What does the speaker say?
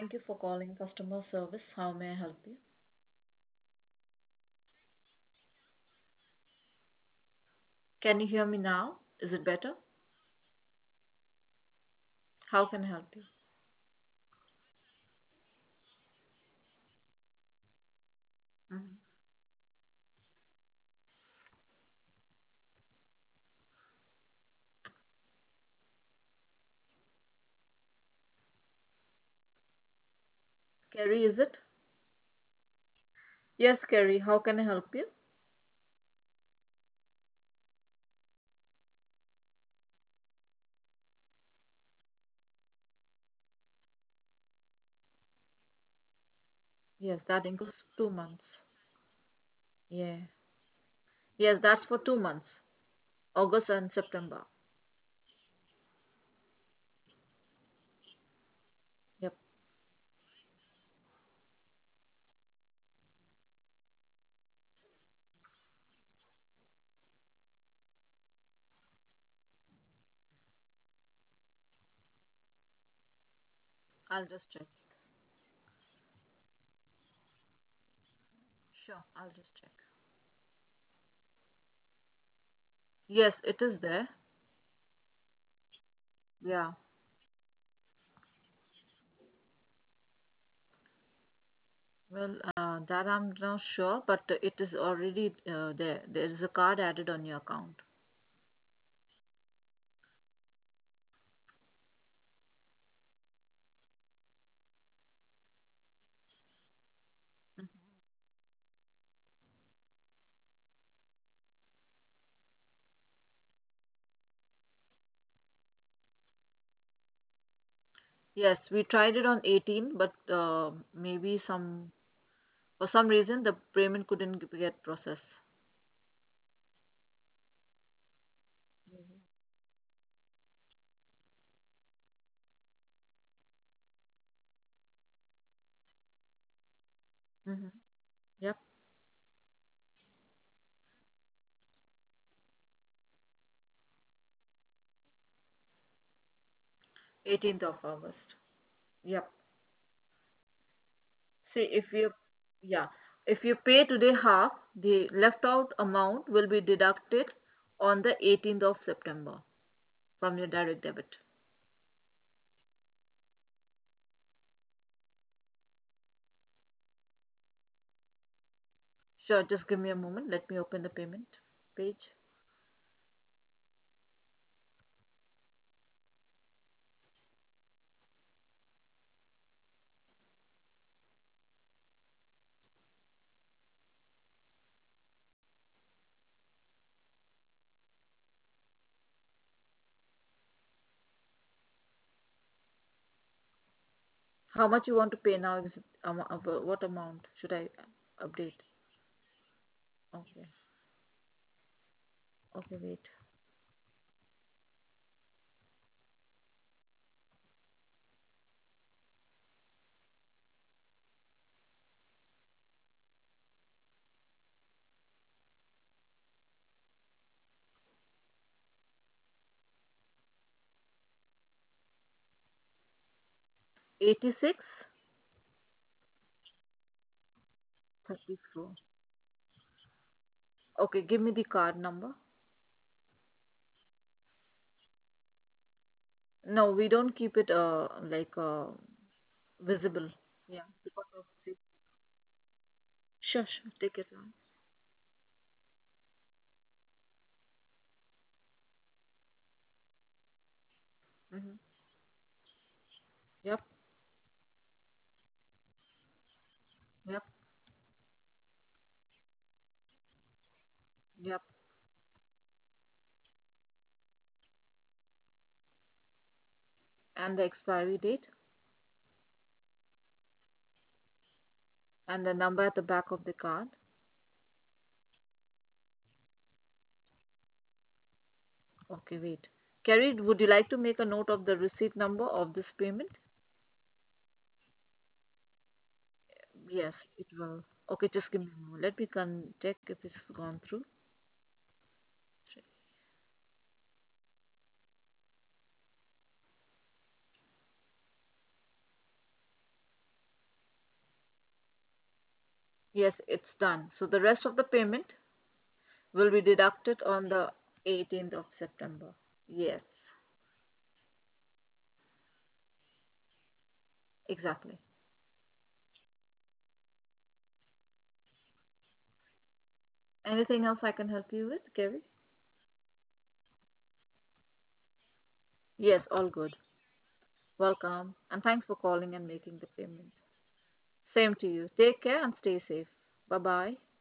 Thank you for calling customer service. How may I help you? Can you hear me now? Is it better? How can I help you? Mhm. Kerry, is it? Yes, Kerry. How can I help you? Yes, that includes 2 months. Yeah. Yes, that's for 2 months, August and September. Yep. I'll just check. Sure, I'll just check. Yes, it is there. Yeah. Well, that I'm not sure, but it is already there. There is a card added on your account. Mhm. 'Yes, we tried it on 18, but maybe for some reason the payment couldn't get processed. Mm-hmm. Yep, 18th of August. Yep. See, yeah, if you pay today half, the left out amount will be deducted on the 18th of September from your direct debit. Sure, just give me a moment. Let me open the payment page. 'How much you want to pay now? Is it, what amount should I update? Okay, okay, wait. 86, 34. Okay, give me the card number. No, we don't keep it visible. Yeah, because of safety. Sure, sure. Take it on. Mm-hmm. Yep, yep, yep. And the expiry date and the number at the back of the card. Okay, wait. Carrie, would you like to make a note of the receipt number of this payment? Yes, it will. Okay, just give me a moment. Let me check if it's gone through. Yes, it's done. So the rest of the payment will be deducted on the 18th of September. Yes, exactly. Anything else I can help you with, Gary? Yes, all good. Welcome. And thanks for calling and making the payment. Same to you. Take care and stay safe. Bye bye.